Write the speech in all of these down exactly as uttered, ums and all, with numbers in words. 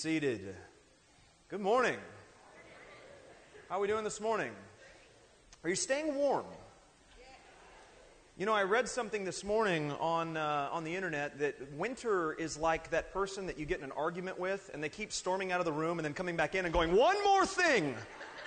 seated. Good morning. How are we doing this morning? Are you staying warm? You know, I read something this morning on uh, on the internet that winter is like that person that you get in an argument with and they keep storming out of the room and then coming back in and going, "One more thing!"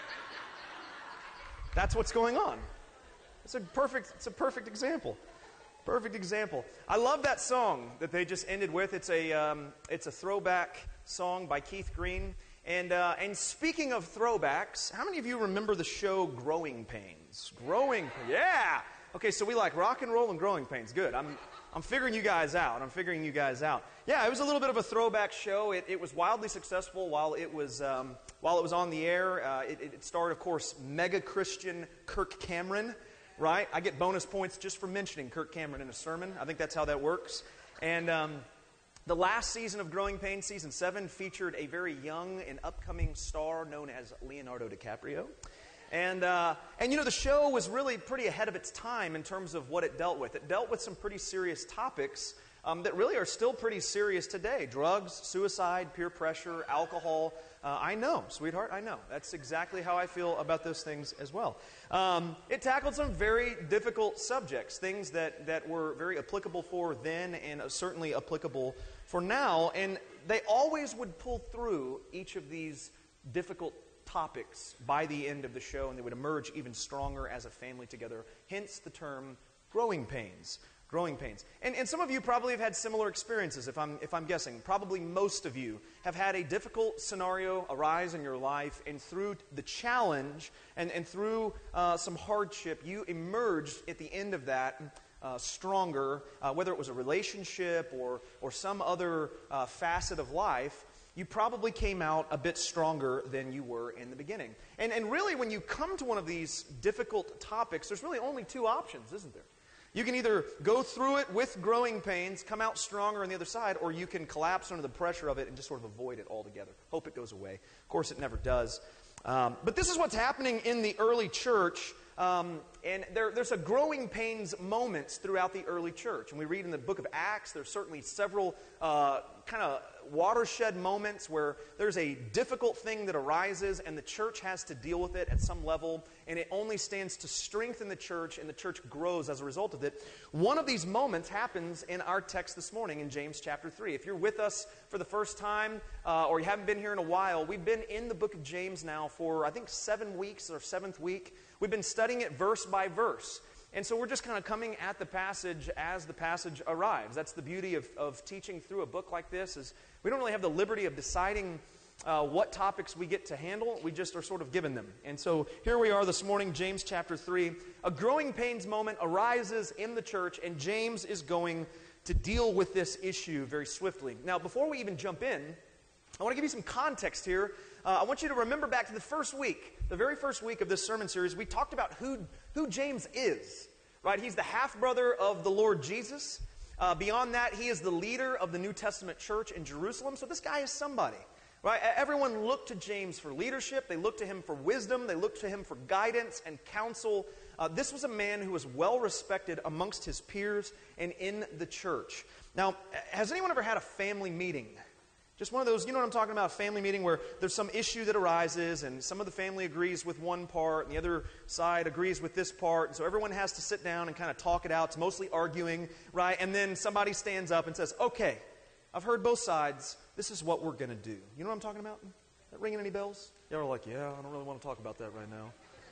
That's what's going on. It's a perfect, it's a perfect example. Perfect example. I love that song that they just ended with. It's a um, it's a throwback song by Keith Green. And uh, and speaking of throwbacks, how many of you remember the show Growing Pains? Growing, yeah. Okay, so we like rock and roll and Growing Pains. Good. I'm I'm figuring you guys out. I'm figuring you guys out. Yeah, it was a little bit of a throwback show. It it was wildly successful while it was um, while it was on the air. Uh, it, it starred, of course, mega Christian Kirk Cameron. Right? I get bonus points just for mentioning Kirk Cameron in a sermon. I think that's how that works. And um, the last season of Growing Pains, season seven, featured a very young and upcoming star known as Leonardo DiCaprio. And, uh, and you know, the show was really pretty ahead of its time in terms of what it dealt with. It dealt with some pretty serious topics um, that really are still pretty serious today. Drugs, suicide, peer pressure, alcohol. Uh, I know, sweetheart, I know. That's exactly how I feel about those things as well. Um, it tackled some very difficult subjects, things that, that were very applicable for then and certainly applicable for now. And they always would pull through each of these difficult topics by the end of the show, and they would emerge even stronger as a family together. Hence the term growing pains. Growing pains. And, and some of you probably have had similar experiences, if I'm, if I'm guessing. Probably most of you have had a difficult scenario arise in your life, and through the challenge and, and through uh, some hardship, you emerged at the end of that uh, stronger, uh, whether it was a relationship or, or some other uh, facet of life. You probably came out a bit stronger than you were in the beginning. And, and really, when you come to one of these difficult topics, there's really only two options, isn't there? You can either go through it with growing pains, come out stronger on the other side, or you can collapse under the pressure of it and just sort of avoid it altogether. Hope it goes away. Of course, it never does. Um, but this is what's happening in the early church. Um, and there, there's a growing pains moments throughout the early church. And we read in the book of Acts, there's certainly several uh, kind of watershed moments where there's a difficult thing that arises and the church has to deal with it at some level. And it only stands to strengthen the church, and the church grows as a result of it. One of these moments happens in our text this morning in James chapter three. If you're with us for the first time uh, or you haven't been here in a while, we've been in the book of James now for I think seven weeks or seventh week. We've been studying it verse by verse. And so we're just kind of coming at the passage as the passage arrives. That's the beauty of, of teaching through a book like this, is we don't really have the liberty of deciding uh, what topics we get to handle. We just are sort of given them. And so here we are this morning, James chapter three. A growing pains moment arises in the church, and James is going to deal with this issue very swiftly. Now, before we even jump in, I want to give you some context here. Uh, I want you to remember back to the first week, the very first week of this sermon series. We talked about who, who James is, right? He's the half-brother of the Lord Jesus. Uh, beyond that, he is the leader of the New Testament church in Jerusalem. So this guy is somebody, right? Everyone looked to James for leadership. They looked to him for wisdom. They looked to him for guidance and counsel. Uh, this was a man who was well-respected amongst his peers and in the church. Now, has anyone ever had a family meeting? Just one of those, you know what I'm talking about, a family meeting where there's some issue that arises and some of the family agrees with one part and the other side agrees with this part. And so everyone has to sit down and kind of talk it out. It's mostly arguing, right? And then somebody stands up and says, "Okay, I've heard both sides. This is what we're going to do." You know what I'm talking about? Is that ringing any bells? Y'all are like, "Yeah, I don't really want to talk about that right now."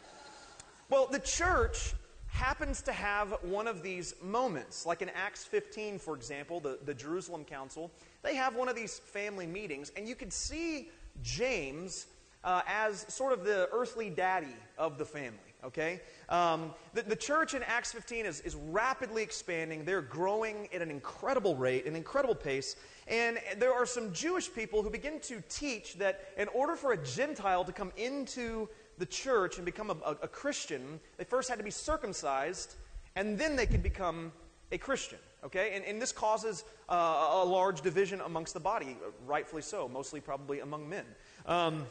Well, the church happens to have one of these moments. Like in Acts fifteen, for example, the, the Jerusalem Council, they have one of these family meetings, and you could see James uh, as sort of the earthly daddy of the family, okay? Um, the, the church in Acts fifteen is, is rapidly expanding. They're growing at an incredible rate, an incredible pace, and there are some Jewish people who begin to teach that in order for a Gentile to come into the church and become a, a, a Christian, they first had to be circumcised, and then they could become a Christian. Okay, and, and this causes uh, a large division amongst the body, rightfully so, mostly probably among men. Um,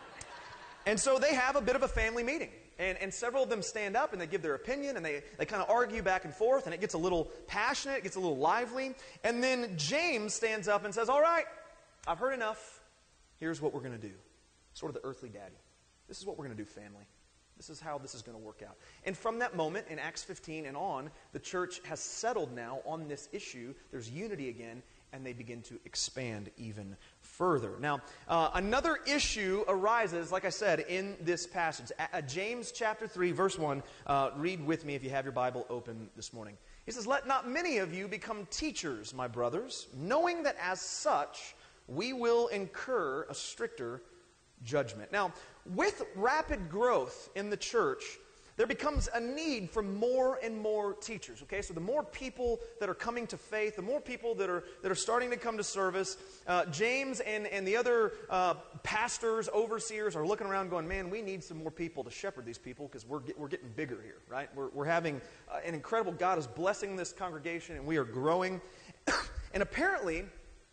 and so they have a bit of a family meeting, and, and several of them stand up and they give their opinion, and they, they kind of argue back and forth, and it gets a little passionate, it gets a little lively, and then James stands up and says, "All right, I've heard enough. here's what we're going to do. Sort of the earthly daddy. This is what we're going to do, family. This is how this is going to work out. And from that moment, in Acts fifteen and on, the church has settled now on this issue. There's unity again, and they begin to expand even further. Now, uh, another issue arises, like I said, in this passage. A- a James chapter three, verse one. Uh, read with me if you have your Bible open this morning. He says, "Let not many of you become teachers, my brothers, knowing that as such we will incur a stricter judgment." Now, with rapid growth in the church, there becomes a need for more and more teachers, okay? So the more people that are coming to faith, the more people that are that are starting to come to service, uh, James and, and the other uh, pastors, overseers are looking around going, man, we need some more people to shepherd these people because we're, get, we're getting bigger here, right? We're, we're having uh, an incredible, God is blessing this congregation and we are growing. And apparently,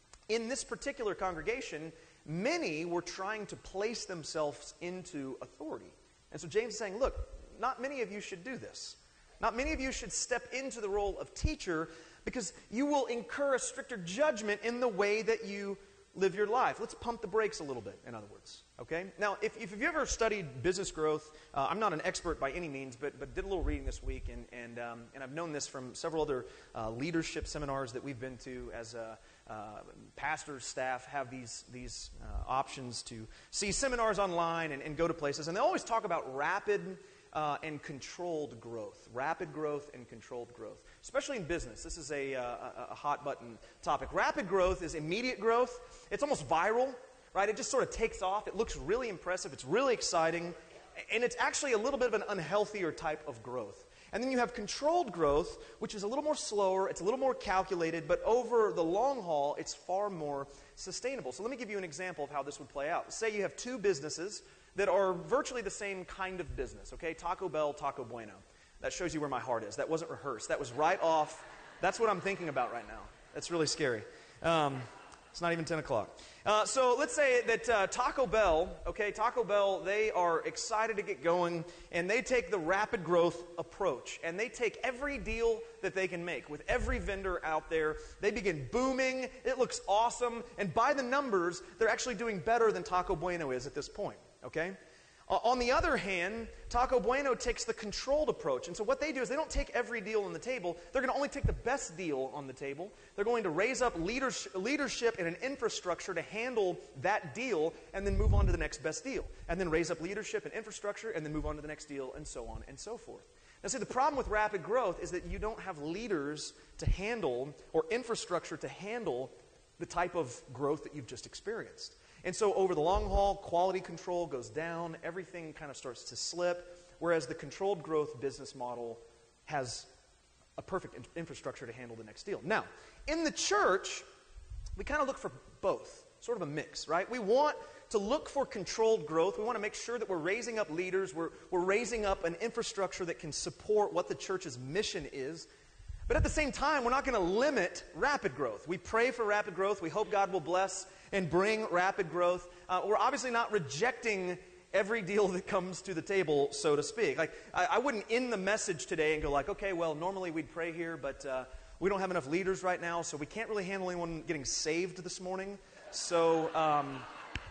in this particular congregation, many were trying to place themselves into authority. And so James is saying, look, not many of you should do this. Not many of you should step into the role of teacher because you will incur a stricter judgment in the way that you live your life. Let's pump the brakes a little bit, in other words. Okay? Now, if, if you've ever studied business growth, uh, I'm not an expert by any means, but, but did a little reading this week, and, and, um, and I've known this from several other uh, leadership seminars that we've been to as a Uh, pastors, staff have these these uh, options to see seminars online and, and go to places. And they always talk about rapid uh, and controlled growth. Rapid growth and controlled growth. Especially in business. This is a, uh, a, a hot button topic. Rapid growth is immediate growth. It's almost viral, right? It just sort of takes off. It looks really impressive. It's really exciting. And it's actually a little bit of an unhealthier type of growth. And then you have controlled growth, which is a little more slower, it's a little more calculated, but over the long haul, it's far more sustainable. So let me give you an example of how this would play out. Say you have two businesses that are virtually the same kind of business, okay? Taco Bell, Taco Bueno. That shows you where my heart is. That wasn't rehearsed. That was right off. That's what I'm thinking about right now. That's really scary. Um, it's not even ten o'clock. Uh, so let's say that uh, Taco Bell, okay, Taco Bell, they are excited to get going, and they take the rapid growth approach, and they take every deal that they can make with every vendor out there. They begin booming. It looks awesome, and by the numbers, they're actually doing better than Taco Bueno is at this point, okay? Uh, on the other hand, Taco Bueno takes the controlled approach. And so what they do is they don't take every deal on the table. They're going to only take the best deal on the table. They're going to raise up leadership, leadership and an infrastructure to handle that deal and then move on to the next best deal. And then raise up leadership and infrastructure and then move on to the next deal and so on and so forth. Now see, the problem with rapid growth is that you don't have leaders to handle or infrastructure to handle the type of growth that you've just experienced. And so over the long haul, quality control goes down, everything kind of starts to slip, whereas the controlled growth business model has a perfect in- infrastructure to handle the next deal. Now, in the church, we kind of look for both, sort of a mix, right? We want to look for controlled growth. We want to make sure that we're raising up leaders, we're, we're raising up an infrastructure that can support what the church's mission is. But at the same time, we're not going to limit rapid growth. We pray for rapid growth. We hope God will bless and bring rapid growth. Uh, we're obviously not rejecting every deal that comes to the table, so to speak. Like, I, I wouldn't end the message today and go like, okay, well, normally we'd pray here, but uh, we don't have enough leaders right now, so we can't really handle anyone getting saved this morning. So, um,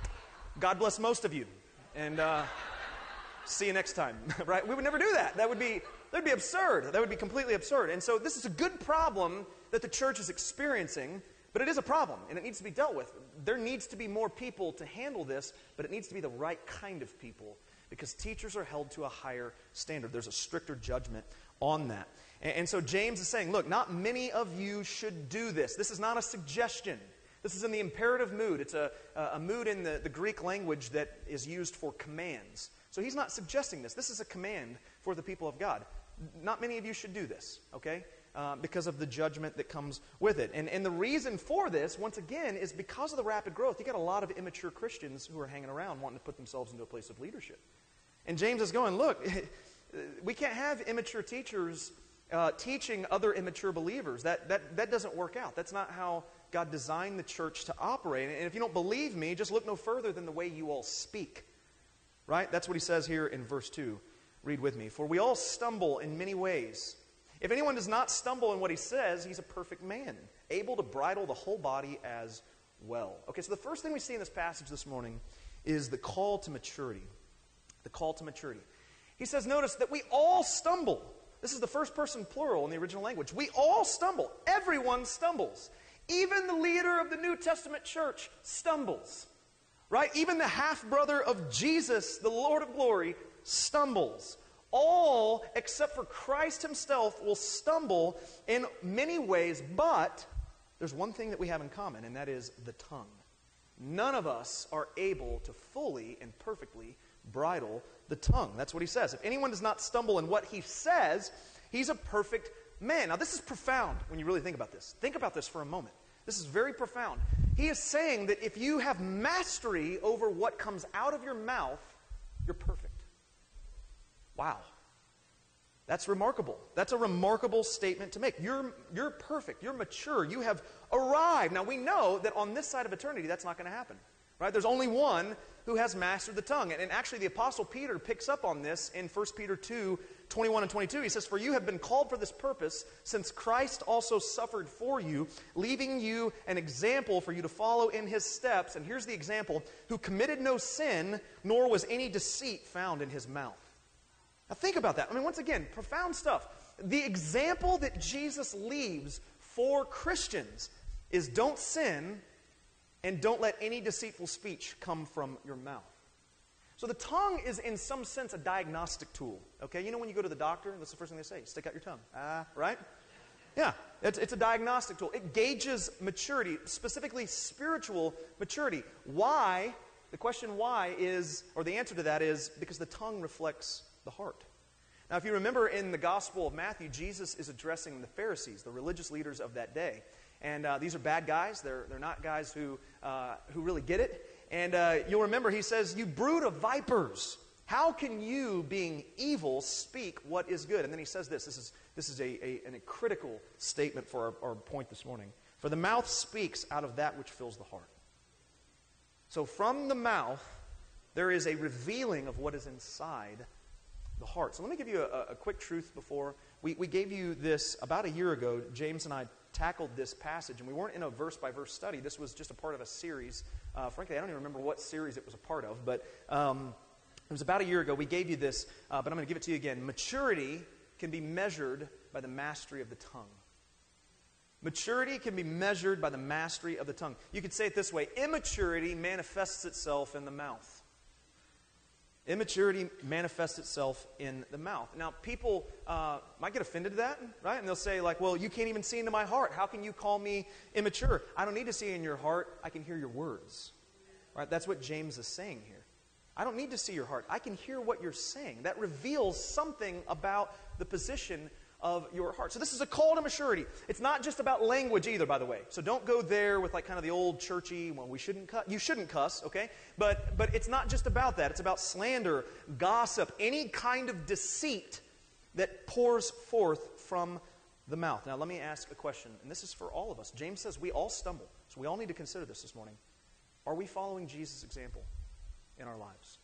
God bless most of you, and uh, see you next time, right? We would never do that. That would be... That would be absurd. That would be completely absurd. And so this is a good problem that the church is experiencing, but it is a problem, and it needs to be dealt with. There needs to be more people to handle this, but it needs to be the right kind of people, because teachers are held to a higher standard. There's a stricter judgment on that. And, and so James is saying, look, not many of you should do this. This is not a suggestion. This is in the imperative mood. It's a, a mood in the, the Greek language that is used for commands. So he's not suggesting this. This is a command for the people of God. Not many of you should do this, okay? Uh, because of the judgment that comes with it. And, and the reason for this, once again, is because of the rapid growth. You got a lot of immature Christians who are hanging around wanting to put themselves into a place of leadership. And James is going, look, we can't have immature teachers uh, teaching other immature believers. That, that, that doesn't work out. That's not how God designed the church to operate. And if you don't believe me, just look no further than the way you all speak. Right? That's what he says here in verse two. Read with me. For we all stumble in many ways. If anyone does not stumble in what he says, he's a perfect man, able to bridle the whole body as well. Okay, so the first thing we see in this passage this morning is the call to maturity. The call to maturity. He says, notice that we all stumble. This is the first person plural in the original language. We all stumble. Everyone stumbles. Even the leader of the New Testament church stumbles. Right? Even the half-brother of Jesus, the Lord of glory, stumbles. All, except for Christ himself, will stumble in many ways, but there's one thing that we have in common, and that is the tongue. None of us are able to fully and perfectly bridle the tongue. That's what he says. If anyone does not stumble in what he says, he's a perfect man. Now, this is profound when you really think about this. Think about this for a moment. This is very profound. He is saying that if you have mastery over what comes out of your mouth, you're perfect. Wow. That's remarkable. That's a remarkable statement to make. You're, you're perfect. You're mature. You have arrived. Now, we know that on this side of eternity, that's not going to happen. Right? There's only one who has mastered the tongue. And, and actually, the Apostle Peter picks up on this in First Peter two, twenty-one and twenty-two. He says, "For you have been called for this purpose, since Christ also suffered for you, leaving you an example for you to follow in his steps." And here's the example: "Who committed no sin, nor was any deceit found in his mouth." Now think about that. I mean, once again, profound stuff. The example that Jesus leaves for Christians is don't sin and don't let any deceitful speech come from your mouth. So the tongue is in some sense a diagnostic tool. Okay, you know when you go to the doctor, that's the first thing they say, stick out your tongue. Ah, uh, right? Yeah, it's, it's a diagnostic tool. It gauges maturity, specifically spiritual maturity. Why? The question why is, or the answer to that is, because the tongue reflects the heart. Now, if you remember in the Gospel of Matthew, Jesus is addressing the Pharisees, the religious leaders of that day. And uh, these are bad guys. They're, they're not guys who, uh, who really get it. And uh, you'll remember he says, "You brood of vipers, how can you, being evil, speak what is good?" And then he says this. This is, this is a, a, a critical statement for our, our point this morning. "For the mouth speaks out of that which fills the heart." So from the mouth, there is a revealing of what is inside the heart. So let me give you a, a quick truth before. We, we gave you this about a year ago. James and I tackled this passage, and we weren't in a verse-by-verse study. This was just a part of a series. Uh, frankly, I don't even remember what series it was a part of, but um, it was about a year ago. We gave you this, uh, but I'm going to give it to you again. Maturity can be measured by the mastery of the tongue. Maturity can be measured by the mastery of the tongue. You could say it this way: immaturity manifests itself in the mouth. Immaturity manifests itself in the mouth. Now, people uh, might get offended to that, right? And they'll say, like, "Well, you can't even see into my heart. How can you call me immature?" I don't need to see in your heart. I can hear your words. Right? That's what James is saying here. I don't need to see your heart. I can hear what you're saying. That reveals something about the position of your heart. So this is a call to maturity. It's not just about language either, by the way. So don't go there with like kind of the old churchy, well, we shouldn't cuss. You shouldn't cuss, okay? But but it's not just about that. It's about slander, gossip, any kind of deceit that pours forth from the mouth. Now let me ask a question, and this is for all of us. James says we all stumble. So we all need to consider this this morning. Are we following Jesus' example in our lives?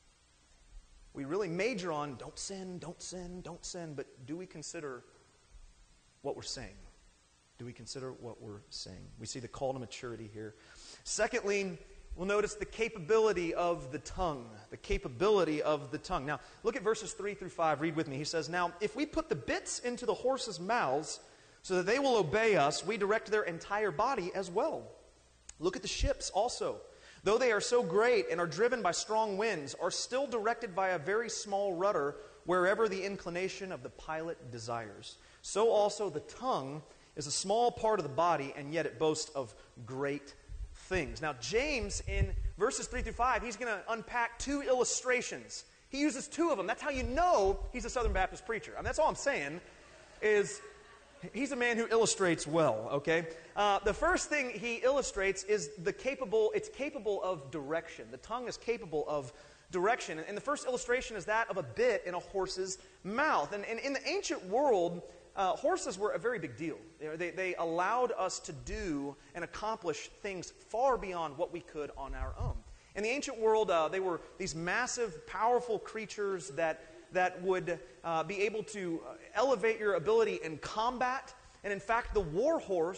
We really major on don't sin, don't sin, don't sin, but do we consider what we're saying? Do we consider what we're saying? We see the call to maturity here. Secondly, we'll notice the capability of the tongue. The capability of the tongue. Now, look at verses three through five. Read with me. He says, "Now, if we put the bits into the horses' mouths so that they will obey us, we direct their entire body as well. Look at the ships also. Though they are so great and are driven by strong winds, are still directed by a very small rudder wherever the inclination of the pilot desires. So also the tongue is a small part of the body, and yet it boasts of great things." Now, James, in verses three through five, he's going to unpack two illustrations. He uses two of them. That's how you know he's a Southern Baptist preacher. I mean, that's all I'm saying is he's a man who illustrates well, okay? Uh, the first thing he illustrates is the capable, it's capable of direction. The tongue is capable of direction. And the first illustration is that of a bit in a horse's mouth. And, and in the ancient world, uh, horses were a very big deal. They, they allowed us to do and accomplish things far beyond what we could on our own. In the ancient world, uh, they were these massive, powerful creatures that that would uh, be able to elevate your ability in combat. And in fact, the war horse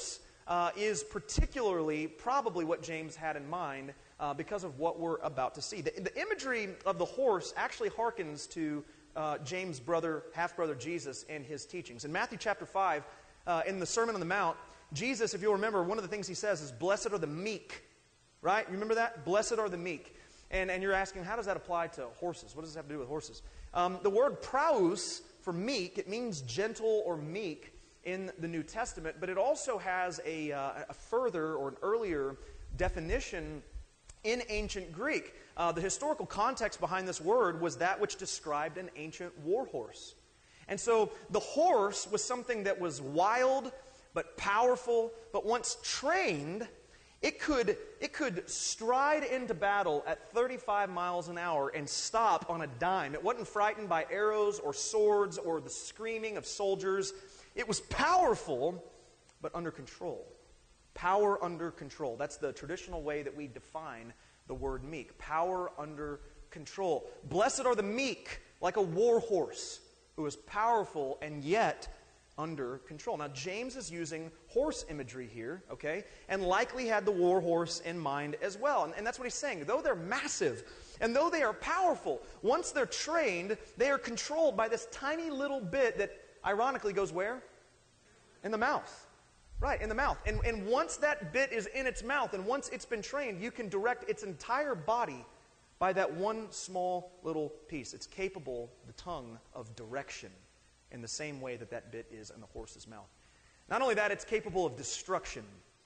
uh, is particularly probably what James had in mind uh, because of what we're about to see. The, the imagery of the horse actually harkens to uh, James' brother, half-brother Jesus and his teachings. In Matthew chapter five, uh, in the Sermon on the Mount, Jesus, if you'll remember, one of the things he says is, blessed are the meek, right? You remember that? Blessed are the meek. And, and you're asking, how does that apply to horses? What does this have to do with horses? Um, the word praus for meek, it means gentle or meek in the New Testament, but it also has a, uh, a further or an earlier definition in ancient Greek. Uh, the historical context behind this word was that which described an ancient war horse. And so the horse was something that was wild but powerful, but once trained, it could, it could stride into battle at thirty-five miles an hour and stop on a dime. It wasn't frightened by arrows or swords or the screaming of soldiers. It was powerful, but under control. Power under control. That's the traditional way that we define the word meek. Power under control. Blessed are the meek, like a war horse, who is powerful and yet under control. Now, James is using horse imagery here, okay, and likely had the war horse in mind as well. And, and that's what he's saying. Though they're massive, and though they are powerful, once they're trained, they are controlled by this tiny little bit that ironically goes where? In the mouth. Right, in the mouth. And, and once that bit is in its mouth, and once it's been trained, you can direct its entire body by that one small little piece. It's capable, the tongue, of direction, in the same way that that bit is in the horse's mouth. Not only that, it's capable of destruction.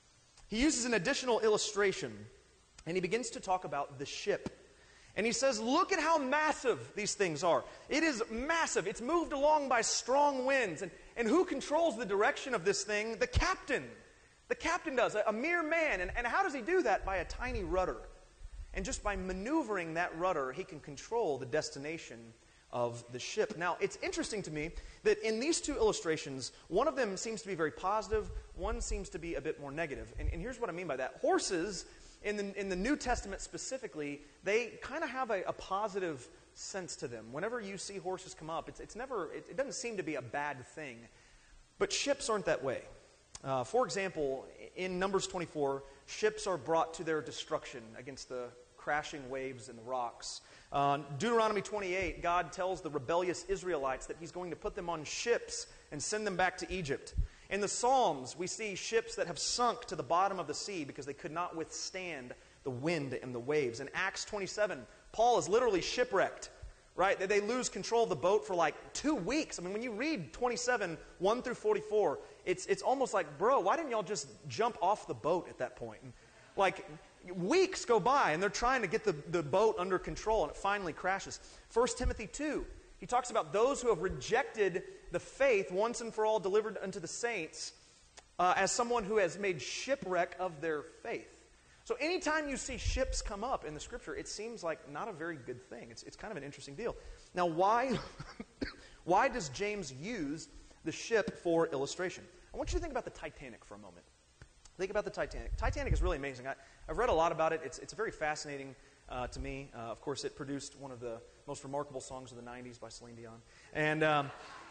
He uses an additional illustration, and he begins to talk about the ship. And he says, look at how massive these things are. It is massive. It's moved along by strong winds. And, and who controls the direction of this thing? The captain. The captain does, a, a mere man. And, and how does he do that? By a tiny rudder. And just by maneuvering that rudder, he can control the destination of the ship. Now, it's interesting to me that in these two illustrations, one of them seems to be very positive, one seems to be a bit more negative. And, and here's what I mean by that. Horses, in the, in the New Testament specifically, they kind of have a, a positive sense to them. Whenever you see horses come up, it's, it's never, it, it doesn't seem to be a bad thing. But ships aren't that way. Uh, for example, in Numbers twenty-four, ships are brought to their destruction against the crashing waves and the rocks. Uh, Deuteronomy twenty-eight, God tells the rebellious Israelites that he's going to put them on ships and send them back to Egypt. In the Psalms, we see ships that have sunk to the bottom of the sea because they could not withstand the wind and the waves. In Acts twenty-seven, Paul is literally shipwrecked, right? They, they lose control of the boat for like two weeks. I mean, when you read twenty-seven, one through forty-four, it's, it's almost like, bro, why didn't y'all just jump off the boat at that point? And, like, weeks go by, and they're trying to get the, the boat under control, and it finally crashes. First Timothy two, he talks about those who have rejected the faith once and for all delivered unto the saints uh, as someone who has made shipwreck of their faith. So anytime you see ships come up in the Scripture, it seems like not a very good thing. It's, it's kind of an interesting deal. Now, why, why does James use the ship for illustration? I want you to think about the Titanic for a moment. Think about the Titanic. Titanic is really amazing. I, I've read a lot about it. It's, it's very fascinating uh, to me. Uh, of course, it produced one of the most remarkable songs of the nineties by Celine Dion. And um,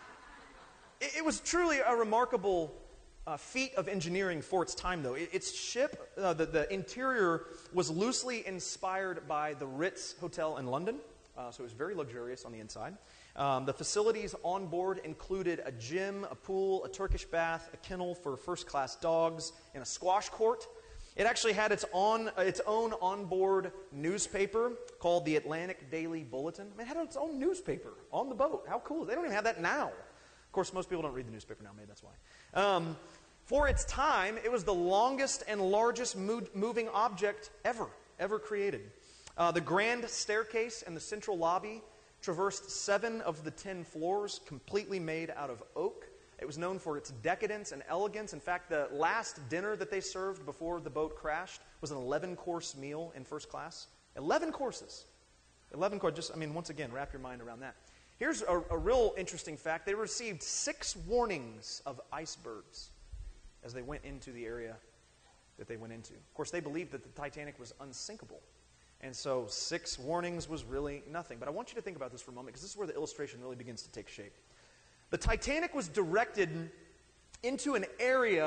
it, it was truly a remarkable uh, feat of engineering for its time, though. It, its ship, uh, the, the interior was loosely inspired by the Ritz Hotel in London. Uh, so it was very luxurious on the inside. Um, the facilities on board included a gym, a pool, a Turkish bath, a kennel for first-class dogs, and a squash court. It actually had its, on, uh, its own onboard newspaper called the Atlantic Daily Bulletin. I mean, it had its own newspaper on the boat. How cool. They don't even have that now. Of course, most people don't read the newspaper now. Maybe that's why. Um, for its time, it was the longest and largest mo- moving object ever, ever created. Uh, the grand staircase and the central lobby traversed seven of the ten floors, completely made out of oak. It was known for its decadence and elegance. In fact, the last dinner that they served before the boat crashed was an eleven-course meal in first class. eleven courses. eleven courses. Just, I mean, once again, wrap your mind around that. Here's a, a real interesting fact. They received six warnings of icebergs as they went into the area that they went into. Of course, they believed that the Titanic was unsinkable. And so six warnings was really nothing. But I want you to think about this for a moment, because this is where the illustration really begins to take shape. The Titanic was directed into an area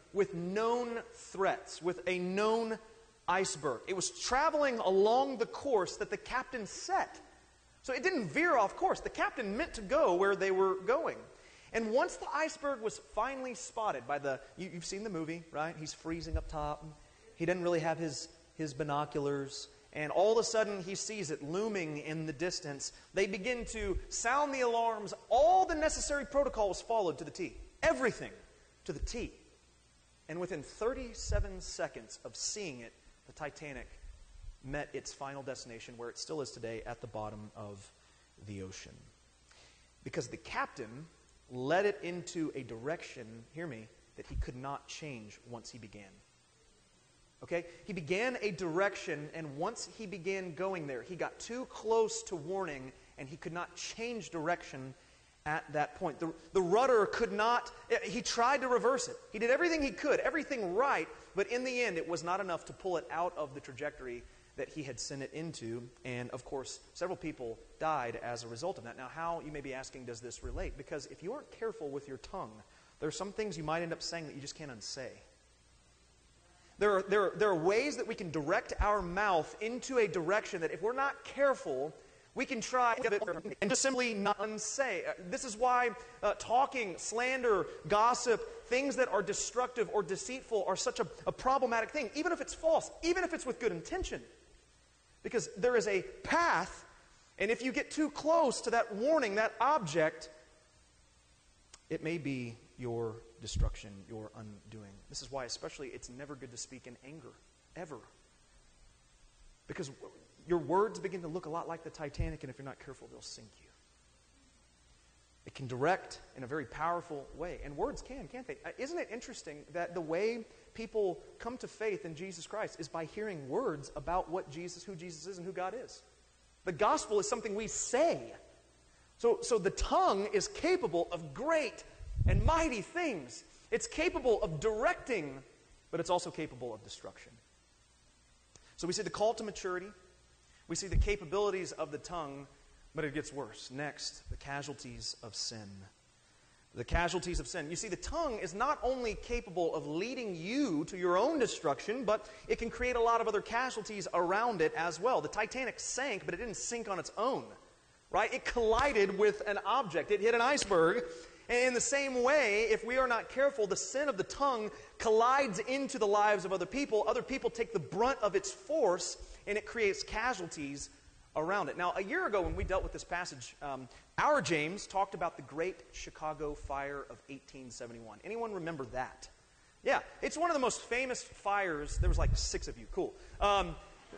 with known threats, with a known iceberg. It was traveling along the course that the captain set. So it didn't veer off course. The captain meant to go where they were going. And once the iceberg was finally spotted by the, you, you've seen the movie, right? He's freezing up top. He doesn't really have his, his binoculars. And all of a sudden he sees it looming in the distance. They begin to sound the alarms. All the necessary protocol was followed to the T. Everything to the T. And within thirty-seven seconds of seeing it, the Titanic met its final destination, where it still is today, at the bottom of the ocean. Because the captain led it into a direction, hear me, that he could not change once he began. Okay? He began a direction, and once he began going there, he got too close to warning, and he could not change direction at that point. The, the rudder could not, he tried to reverse it. He did everything he could, everything right, but in the end, it was not enough to pull it out of the trajectory that he had sent it into. And of course, several people died as a result of that. Now, how, you may be asking, does this relate? Because if you aren't careful with your tongue, there are some things you might end up saying that you just can't unsay. There are, there, are, there are ways that we can direct our mouth into a direction that if we're not careful, we can try and just simply not unsay. This is why uh, talking, slander, gossip, things that are destructive or deceitful are such a, a problematic thing, even if it's false, even if it's with good intention. Because there is a path, and if you get too close to that warning, that object, it may be your destruction, your undoing. This is why especially it's never good to speak in anger, ever. Because your words begin to look a lot like the Titanic, and if you're not careful, they'll sink you. It can direct in a very powerful way. And words can, can't they? Isn't it interesting that the way people come to faith in Jesus Christ is by hearing words about what Jesus, who Jesus is and who God is? The gospel is something we say. So, so the tongue is capable of great and mighty things. It's capable of directing, but it's also capable of destruction. So we see the call to maturity. We see the capabilities of the tongue, but it gets worse. Next, the casualties of sin. The casualties of sin. You see, the tongue is not only capable of leading you to your own destruction, but it can create a lot of other casualties around it as well. The Titanic sank, but it didn't sink on its own, right? It collided with an object. It hit an iceberg. And in the same way, if we are not careful, the sin of the tongue collides into the lives of other people. Other people take the brunt of its force, and it creates casualties around it. Now, a year ago when we dealt with this passage, um, our James talked about the Great Chicago Fire of eighteen seventy-one. Anyone remember that? Yeah, it's one of the most famous fires. There was like six of you. Cool. Um,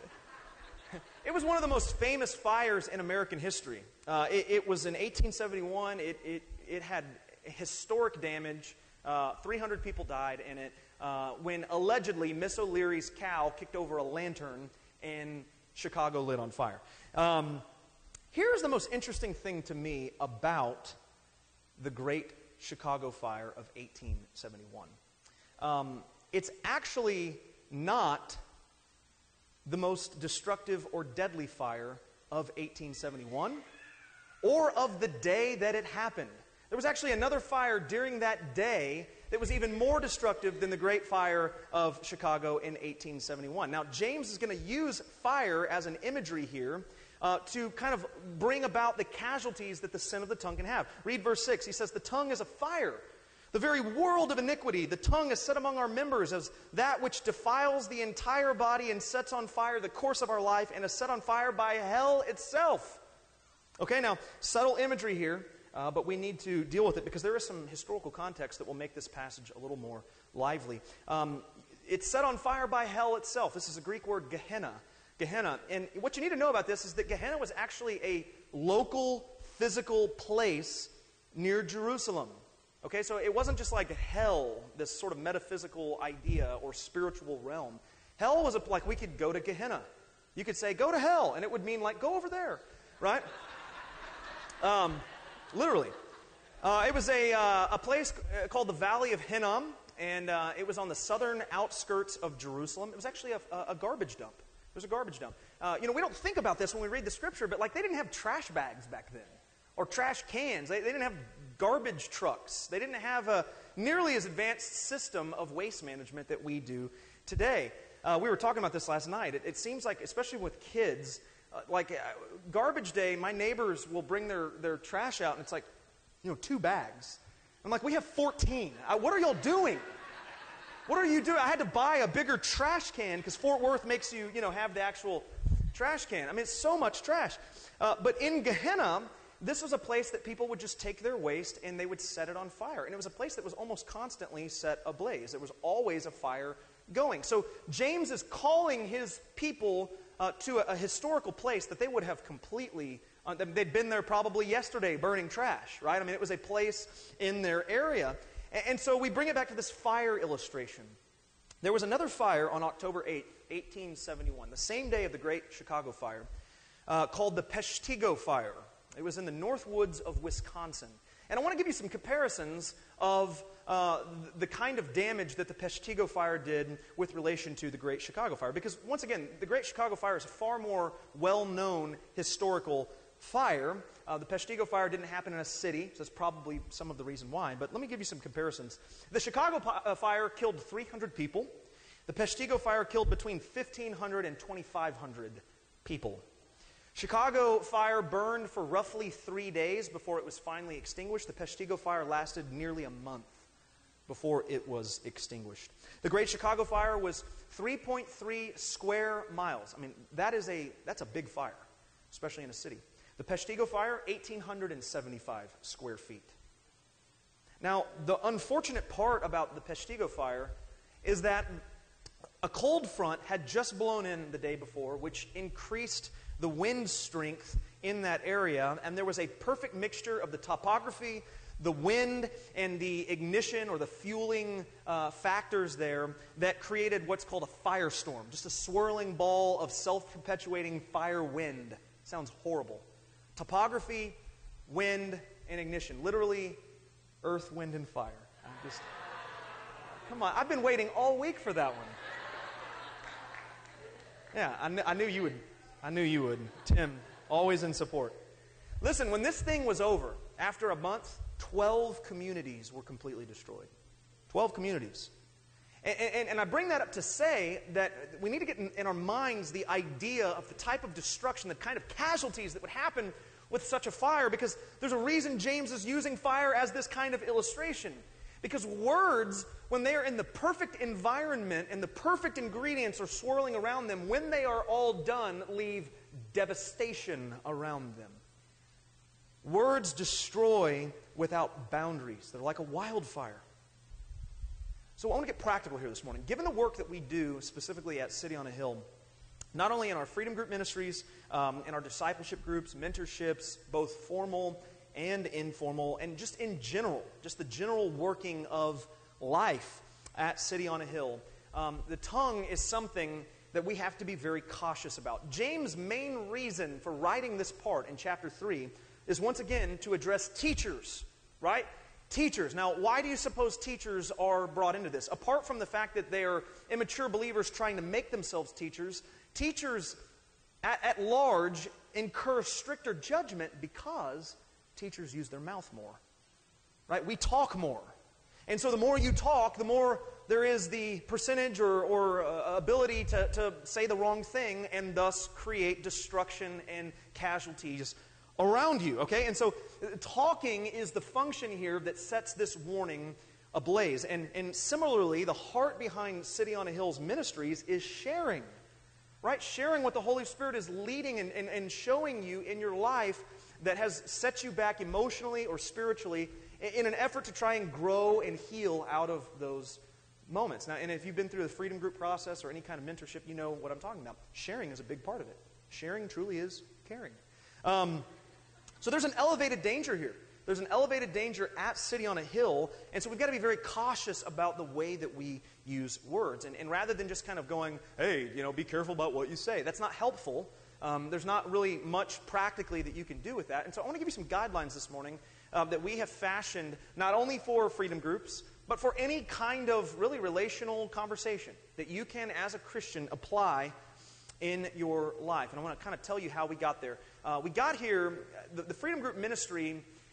it was one of the most famous fires in American history. Uh, it, it was in eighteen seventy-one. It, it, it had historic damage. Uh, three hundred people died in it uh, when allegedly Miss O'Leary's cow kicked over a lantern and Chicago lit on fire. Um, here's the most interesting thing to me about the Great Chicago Fire of eighteen seventy-one. Um, it's actually not the most destructive or deadly fire of eighteen seventy-one or of the day that it happened. There was actually another fire during that day that was even more destructive than the Great Fire of Chicago in eighteen seventy-one. Now, James is going to use fire as an imagery here uh, to kind of bring about the casualties that the sin of the tongue can have. Read verse six. He says, "The tongue is a fire, the very world of iniquity. The tongue is set among our members as that which defiles the entire body and sets on fire the course of our life and is set on fire by hell itself." Okay, now, subtle imagery here. Uh, but we need to deal with it because there is some historical context that will make this passage a little more lively. Um, it's set on fire by hell itself. This is a Greek word, Gehenna. Gehenna. And what you need to know about this is that Gehenna was actually a local, physical place near Jerusalem. Okay, so it wasn't just like hell, this sort of metaphysical idea or spiritual realm. Hell was a, like we could go to Gehenna. You could say, go to hell, and it would mean like, go over there, right? Um... Literally. Uh, it was a, uh, a place called the Valley of Hinnom, and uh, it was on the southern outskirts of Jerusalem. It was actually a, a garbage dump. It was a garbage dump. Uh, you know, we don't think about this when we read the scripture, but like they didn't have trash bags back then, or trash cans. They, they didn't have garbage trucks. They didn't have a, nearly as advanced system of waste management that we do today. Uh, we were talking about this last night. It, it seems like, especially with kids, uh, like uh, garbage day, my neighbors will bring their, their trash out, and it's like, you know, two bags. I'm like, we have fourteen. Uh, what are y'all doing? What are you doing? I had to buy a bigger trash can because Fort Worth makes you, you know, have the actual trash can. I mean, it's so much trash. Uh, but in Gehenna, this was a place that people would just take their waste and they would set it on fire. And it was a place that was almost constantly set ablaze. There was always a fire going. So James is calling his people uh, to a, a historical place that they would have completely, uh, they'd been there probably yesterday burning trash, right? I mean, it was a place in their area. And, and so we bring it back to this fire illustration. There was another fire on October eighth, eighteen seventy-one, the same day of the Great Chicago Fire, uh, called the Peshtigo Fire. It was in the North Woods of Wisconsin. And I want to give you some comparisons of uh, the kind of damage that the Peshtigo Fire did with relation to the Great Chicago Fire. Because, once again, the Great Chicago Fire is a far more well-known historical fire. Uh, the Peshtigo Fire didn't happen in a city, so that's probably some of the reason why. But let me give you some comparisons. The Chicago uh, Fire killed three hundred people. The Peshtigo Fire killed between fifteen hundred and twenty-five hundred people. Chicago Fire burned for roughly three days before it was finally extinguished. The Peshtigo Fire lasted nearly a month before it was extinguished. The Great Chicago Fire was three point three square miles. I mean, that is a that's a big fire, especially in a city. The Peshtigo Fire, one thousand eight hundred seventy-five square feet. Now, the unfortunate part about the Peshtigo Fire is that a cold front had just blown in the day before, which increased the wind strength in that area, and there was a perfect mixture of the topography, the wind, and the ignition or the fueling uh, factors there that created what's called a firestorm, just a swirling ball of self-perpetuating fire wind. Sounds horrible. Topography, wind, and ignition. Literally, earth, wind, and fire. I'm just, come on, I've been waiting all week for that one. Yeah, I, kn- I knew you would. I knew you would. Tim, always in support. Listen, when this thing was over, after a month, twelve communities were completely destroyed. twelve communities. And, and, and I bring that up to say that we need to get in, in our minds the idea of the type of destruction, the kind of casualties that would happen with such a fire, because there's a reason James is using fire as this kind of illustration. Because words, when they are in the perfect environment and the perfect ingredients are swirling around them, when they are all done, leave devastation around them. Words destroy without boundaries. They're like a wildfire. So I want to get practical here this morning. Given the work that we do specifically at City on a Hill, not only in our Freedom Group ministries, um, in our discipleship groups, mentorships, both formal and informal, and just in general, just the general working of life at City on a Hill, um, the tongue is something that we have to be very cautious about. James' main reason for writing this part in chapter three is once again to address teachers, right? Teachers. Now, why do you suppose teachers are brought into this? Apart from the fact that they are immature believers trying to make themselves teachers, teachers at, at large incur stricter judgment because teachers use their mouth more, right? We talk more. And so the more you talk, the more there is the percentage or, or uh, ability to, to say the wrong thing and thus create destruction and casualties around you, okay? And so uh, talking is the function here that sets this warning ablaze. And, and similarly, the heart behind City on a Hill's ministries is sharing, right? Sharing what the Holy Spirit is leading and, and, and showing you in your life that has set you back emotionally or spiritually in an effort to try and grow and heal out of those moments. Now, and if you've been through the Freedom Group process or any kind of mentorship, you know what I'm talking about. Sharing is a big part of it. Sharing truly is caring. Um, so there's an elevated danger here. There's an elevated danger at City on a Hill, and so we've got to be very cautious about the way that we use words. And, and rather than just kind of going, hey, you know, be careful about what you say, that's not helpful. Um, there's not really much practically that you can do with that. And so I want to give you some guidelines this morning uh, that we have fashioned not only for freedom groups, but for any kind of really relational conversation that you can, as a Christian, apply in your life. And I want to kind of tell you how we got there. Uh, we got here, the, the Freedom Group ministry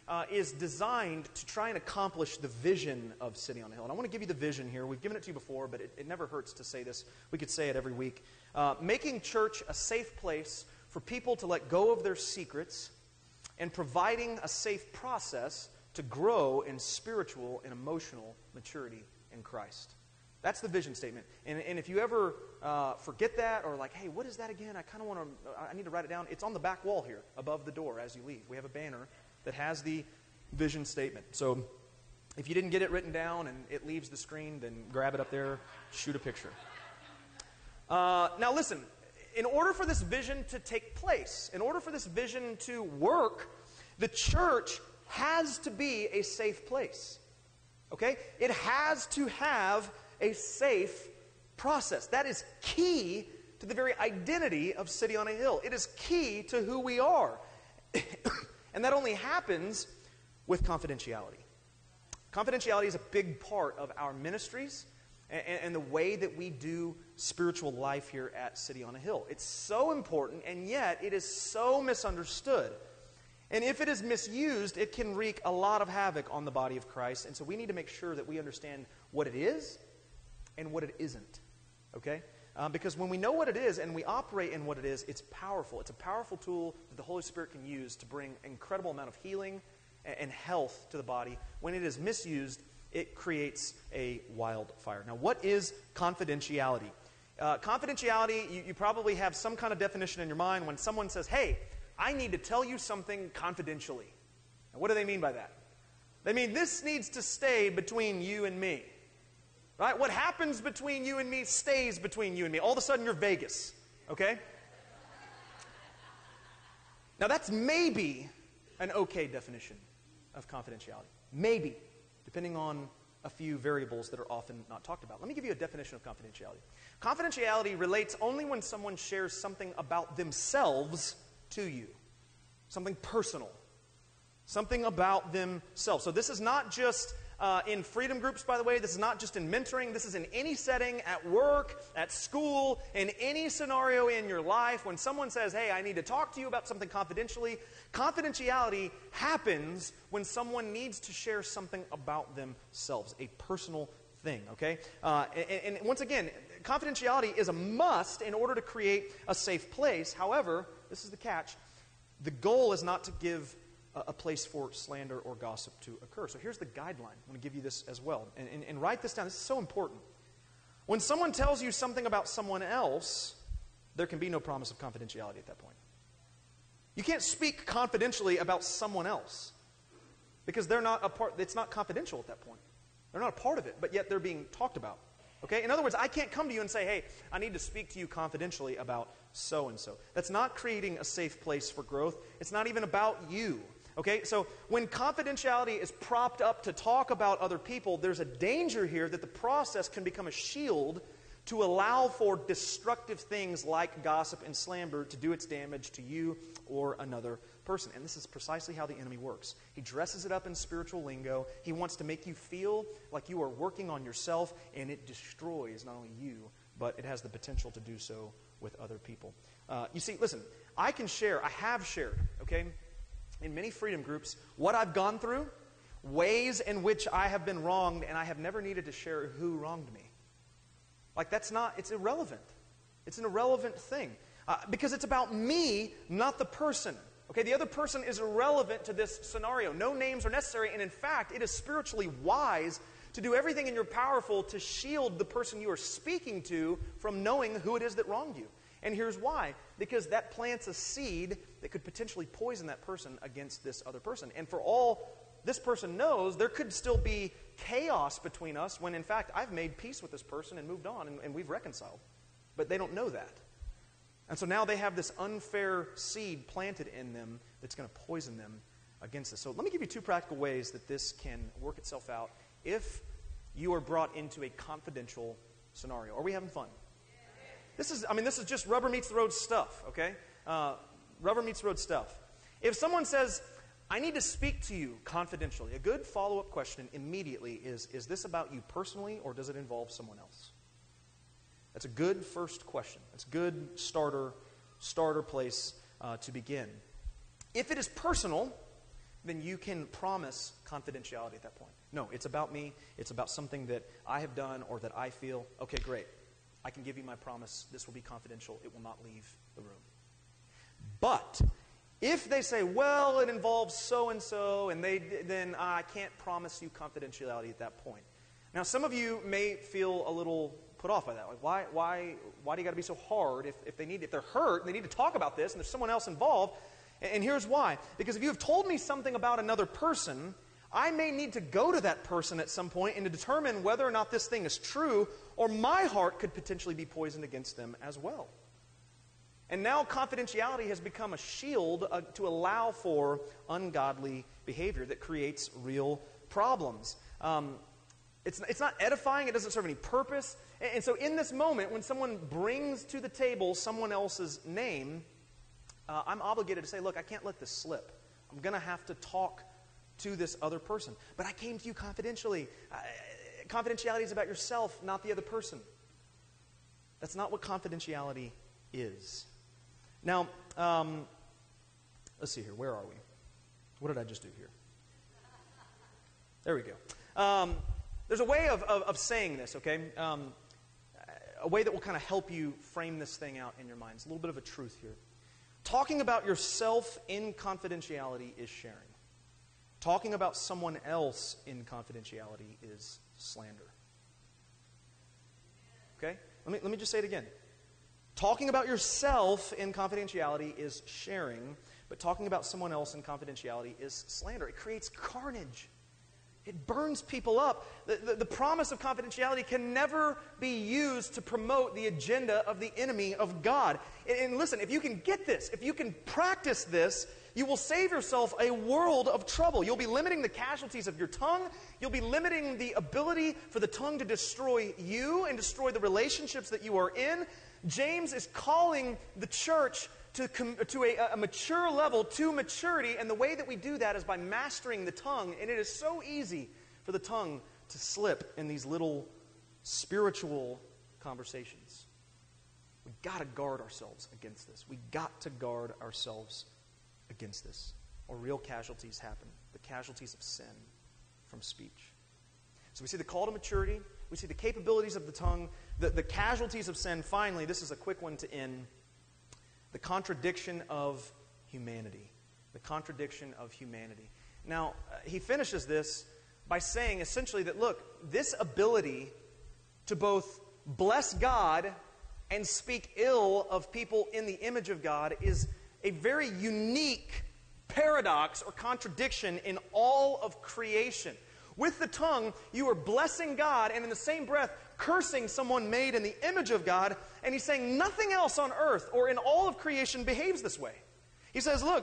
uh, is designed to try and accomplish the vision of City on a Hill. And I want to give you the vision here. We've given it to you before, but it, it never hurts to say this. We could say it every week. Uh, making church a safe place for people to let go of their secrets and providing a safe process to grow in spiritual and emotional maturity in Christ. That's the vision statement. And, and if you ever uh, forget that or like, hey, what is that again? I kind of want to, I need to write it down. It's on the back wall here above the door as you leave. We have a banner that has the vision statement. So if you didn't get it written down and it leaves the screen, then grab it up there, shoot a picture. Uh, now listen, in order for this vision to take place, in order for this vision to work, the church has to be a safe place. Okay? It has to have a safe process. That is key to the very identity of City on a Hill. It is key to who we are. And that only happens with confidentiality. Confidentiality is a big part of our ministries and, and the way that we do spiritual life here at City on a Hill. It's so important, and yet it is so misunderstood. And if it is misused, it can wreak a lot of havoc on the body of Christ. And so we need to make sure that we understand what it is and what it isn't. Okay? Uh, because when we know what it is and we operate in what it is, it's powerful. It's a powerful tool that the Holy Spirit can use to bring an incredible amount of healing and, and health to the body. When it is misused, it creates a wildfire. Now, what is confidentiality? Uh, confidentiality, you, you probably have some kind of definition in your mind when someone says, hey, I need to tell you something confidentially. Now, what do they mean by that? They mean this needs to stay between you and me. Right? What happens between you and me stays between you and me. All of a sudden, you're Vegas. Okay? Now, that's maybe an okay definition of confidentiality. Maybe, depending on a few variables that are often not talked about. Let me give you a definition of confidentiality. Confidentiality relates only when someone shares something about themselves to you. Something personal. Something about themselves. So this is not just uh, in freedom groups, by the way. This is not just in mentoring. This is in any setting, at work, at school, in any scenario in your life. When someone says, hey, I need to talk to you about something confidentially, confidentiality happens when someone needs to share something about themselves, a personal thing, okay? Uh, and, and once again, confidentiality is a must in order to create a safe place. However, this is the catch. The goal is not to give a, a place for slander or gossip to occur. So here's the guideline. I'm going to give you this as well. And, and, and write this down. This is so important. When someone tells you something about someone else, there can be no promise of confidentiality at that point. You can't speak confidentially about someone else because they're not a part, it's not confidential at that point. They're not a part of it, but yet they're being talked about. Okay? In other words, I can't come to you and say, hey, I need to speak to you confidentially about so-and-so. That's not creating a safe place for growth. It's not even about you. Okay? So when confidentiality is propped up to talk about other people, there's a danger here that the process can become a shield to allow for destructive things like gossip and slander to do its damage to you or another person. And this is precisely how the enemy works. He dresses it up in spiritual lingo. He wants to make you feel like you are working on yourself, and it destroys not only you, but it has the potential to do so with other people. Uh, you see, listen, I can share, I have shared, okay, in many freedom groups, what I've gone through, ways in which I have been wronged, and I have never needed to share who wronged me. Like, that's not, it's irrelevant. It's an irrelevant thing. Uh, because it's about me, not the person. Okay, the other person is irrelevant to this scenario. No names are necessary, and in fact, it is spiritually wise to do everything in your powerful to shield the person you are speaking to from knowing who it is that wronged you. And here's why. Because that plants a seed that could potentially poison that person against this other person. And for all this person knows, there could still be chaos between us when, in fact, I've made peace with this person and moved on and, and we've reconciled. But they don't know that. And so now they have this unfair seed planted in them that's going to poison them against this. So let me give you two practical ways that this can work itself out if you are brought into a confidential scenario. Are we having fun? This is, I mean, this is just rubber meets the road stuff, okay? Uh, rubber meets the road stuff. If someone says, I need to speak to you confidentially, a good follow-up question immediately is, is this about you personally or does it involve someone else? That's a good first question. That's a good starter, starter place uh, to begin. If it is personal, then you can promise confidentiality at that point. No, it's about me. It's about something that I have done or that I feel. Okay, great. I can give you my promise. This will be confidential. It will not leave the room. But if they say, well, it involves so-and-so, and they then uh, I can't promise you confidentiality at that point. Now, some of you may feel a little put off by that. Like, why, why, why do you got to be so hard if, if they need, if they're hurt, and they need to talk about this, and there's someone else involved? And, and here's why. Because if you have told me something about another person, I may need to go to that person at some point and to determine whether or not this thing is true, or my heart could potentially be poisoned against them as well. And now confidentiality has become a shield uh, to allow for ungodly behavior that creates real problems. Um, it's, it's not edifying. It doesn't serve any purpose. And, and so in this moment, when someone brings to the table someone else's name, uh, I'm obligated to say, look, I can't let this slip. I'm going to have to talk to this other person. But I came to you confidentially. Uh, confidentiality is about yourself, not the other person. That's not what confidentiality is. Now, um, let's see here. Where are we? What did I just do here? There we go. Um, there's a way of, of, of saying this, okay? Um, a way that will kind of help you frame this thing out in your mind. It's a little bit of a truth here. Talking about yourself in confidentiality is sharing. Talking about someone else in confidentiality is slander. Okay? Let me, let me just say it again. Talking about yourself in confidentiality is sharing, but talking about someone else in confidentiality is slander. It creates carnage. It burns people up. The, the, the promise of confidentiality can never be used to promote the agenda of the enemy of God. And, and listen, if you can get this, if you can practice this, you will save yourself a world of trouble. You'll be limiting the casualties of your tongue. You'll be limiting the ability for the tongue to destroy you and destroy the relationships that you are in. James is calling the church to, com- to a, a mature level, to maturity, and the way that we do that is by mastering the tongue, and it is so easy for the tongue to slip in these little spiritual conversations. We've got to guard ourselves against this. We've got to guard ourselves against this, or real casualties happen, the casualties of sin from speech. So we see the call to maturity, we see the capabilities of the tongue, the, the casualties of sin. Finally, this is a quick one to end, the contradiction of humanity. The contradiction of humanity. Now, uh, he finishes this by saying essentially that, look, this ability to both bless God and speak ill of people in the image of God is a very unique paradox or contradiction in all of creation. With the tongue, you are blessing God and in the same breath cursing someone made in the image of God. And he's saying nothing else on earth or in all of creation behaves this way. He says, look,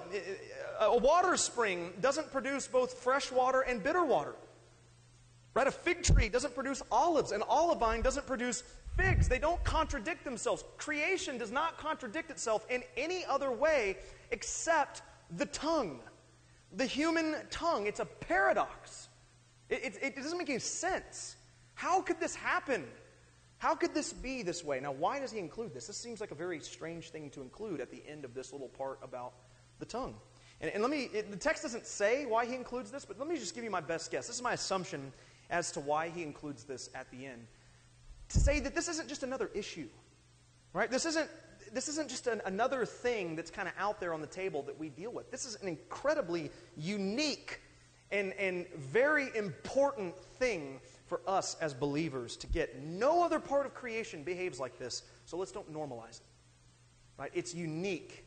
a water spring doesn't produce both fresh water and bitter water. Right? A fig tree doesn't produce olives. An olive vine doesn't produce figs. They don't contradict themselves. Creation does not contradict itself in any other way except the tongue. The human tongue. It's a paradox. It, it, it doesn't make any sense. How could this happen? How could this be this way? Now, why does he include this? This seems like a very strange thing to include at the end of this little part about the tongue. And, and let me, it, the text doesn't say why he includes this, but let me just give you my best guess. This is my assumption as to why he includes this at the end. To say that this isn't just another issue, right? This isn't, this isn't just an, another thing that's kind of out there on the table that we deal with. This is an incredibly unique and, and very important thing for us as believers to get. No other part of creation behaves like this, so let's don't normalize it. Right? It's unique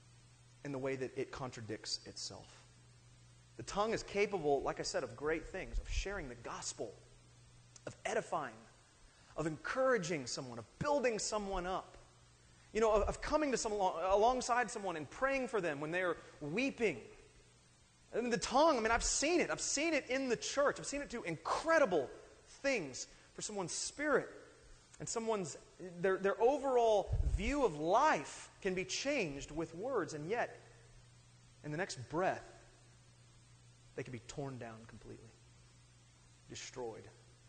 in the way that it contradicts itself. The tongue is capable, like I said, of great things, of sharing the gospel, of edifying, of encouraging someone, of building someone up. You know, of, of coming to someone alongside someone and praying for them when they're weeping. I mean, the tongue, I mean, I've seen it. I've seen it in the church. I've seen it do incredible things for someone's spirit. And someone's, their, their overall view of life can be changed with words. And yet, in the next breath, they can be torn down completely. Destroyed.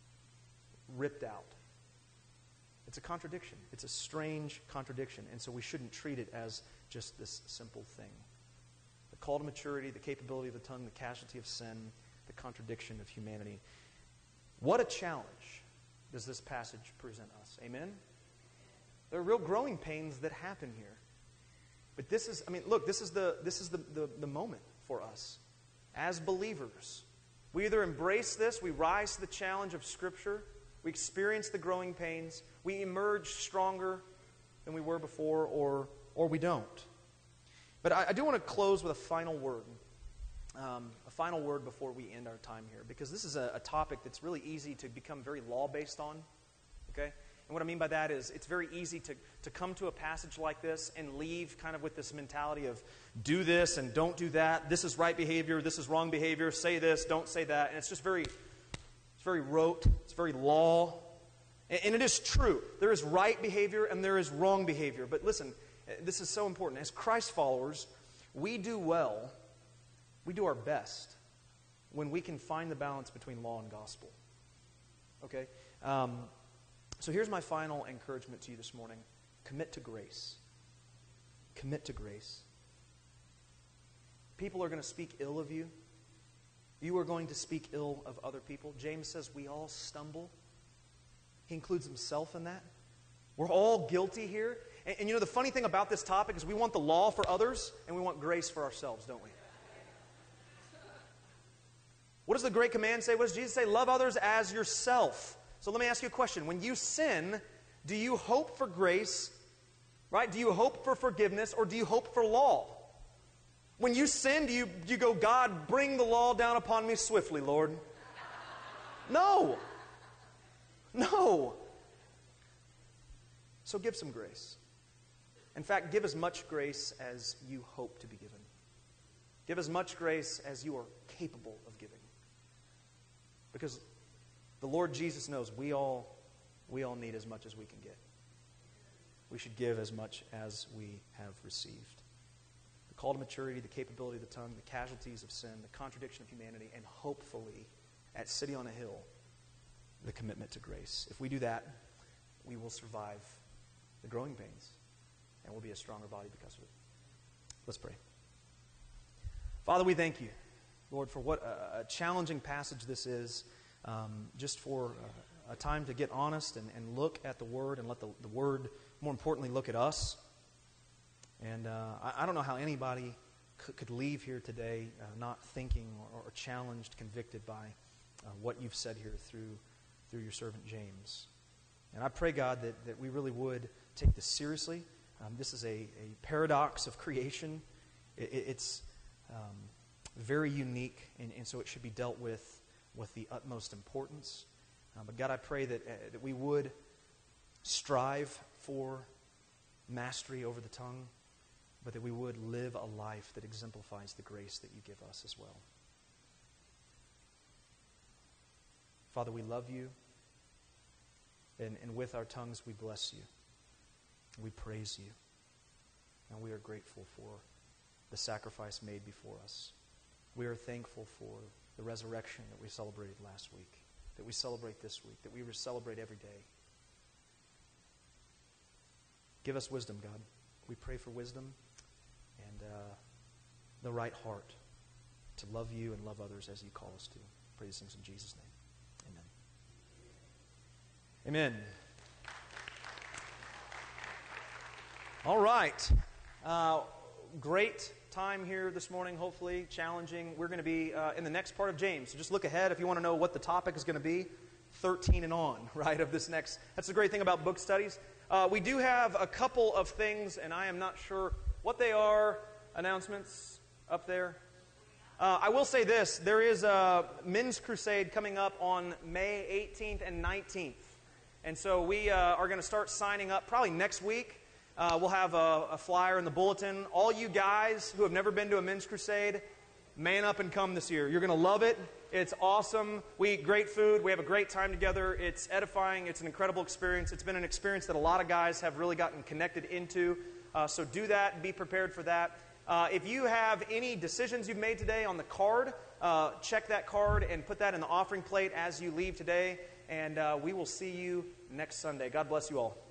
Ripped out. It's a contradiction. It's a strange contradiction. And so we shouldn't treat it as just this simple thing. The call to maturity, the capability of the tongue, the casualty of sin, the contradiction of humanity. What a challenge does this passage present us? Amen? There are real growing pains that happen here. But this is, I mean, look, this is the this is the, the, the moment for us as believers. We either embrace this, we rise to the challenge of Scripture, we experience the growing pains, we emerge stronger than we were before, or or we don't. But I, I do want to close with a final word. Um, a final word before we end our time here, because this is a, a topic that's really easy to become very law-based on. Okay? And what I mean by that is it's very easy to, to come to a passage like this and leave kind of with this mentality of do this and don't do that. This is right behavior. This is wrong behavior. Say this, don't say that. And it's just very, it's very rote. It's very law. And, and it is true. There is right behavior and there is wrong behavior. But listen, this is so important. As Christ followers, we do well, we do our best when we can find the balance between law and gospel. Okay? Um, So here's my final encouragement to you this morning. Commit to grace. Commit to grace. People are going to speak ill of you. You are going to speak ill of other people. James says we all stumble. He includes himself in that. We're all guilty here. And, and you know, the funny thing about this topic is we want the law for others and we want grace for ourselves, don't we? What does the Great Command say? What does Jesus say? Love others as yourself. So let me ask you a question. When you sin, do you hope for grace, right? Do you hope for forgiveness, or do you hope for law? When you sin, do you, do you go, God, bring the law down upon me swiftly, Lord? No. No. So give some grace. In fact, give as much grace as you hope to be given. Give as much grace as you are capable of giving. Because the Lord Jesus knows we all, we all need as much as we can get. We should give as much as we have received. The call to maturity, the capability of the tongue, the casualties of sin, the contradiction of humanity, and hopefully, at City on a Hill, the commitment to grace. If we do that, we will survive the growing pains, and we'll be a stronger body because of it. Let's pray. Father, we thank you, Lord, for what a, a challenging passage this is. Um, just for uh, a time to get honest and, and look at the Word and let the, the Word, more importantly, look at us. And uh, I, I don't know how anybody could, could leave here today uh, not thinking or, or challenged, convicted by uh, what you've said here through through your servant James. And I pray, God, that, that we really would take this seriously. Um, this is a, a paradox of creation. It, it, it's um, very unique, and, and so it should be dealt with with the utmost importance. Uh, but God, I pray that, uh, that we would strive for mastery over the tongue, but that we would live a life that exemplifies the grace that you give us as well. Father, we love you, and, and with our tongues we bless you. We praise you, and we are grateful for the sacrifice made before us. We are thankful for the resurrection that we celebrated last week, that we celebrate this week, that we celebrate every day. Give us wisdom, God. We pray for wisdom and uh, the right heart to love you and love others as you call us to. Pray these things in Jesus' name. Amen. Amen. All right. Uh, great time here this morning, hopefully challenging. We're going to be uh, in the next part of James. So just look ahead if you want to know what the topic is going to be. thirteen and on, right, of this next. That's the great thing about book studies. Uh, we do have a couple of things, and I am not sure what they are. Announcements up there. Uh, I will say this. There is a men's crusade coming up on May eighteenth and nineteenth. And so we uh, are going to start signing up probably next week. Uh, we'll have a, a flyer in the bulletin. All you guys who have never been to a men's crusade, man up and come this year. You're going to love it. It's awesome. We eat great food. We have a great time together. It's edifying. It's an incredible experience. It's been an experience that a lot of guys have really gotten connected into. Uh, so do that. Be prepared for that. Uh, if you have any decisions you've made today on the card, uh, check that card and put that in the offering plate as you leave today. And uh, we will see you next Sunday. God bless you all.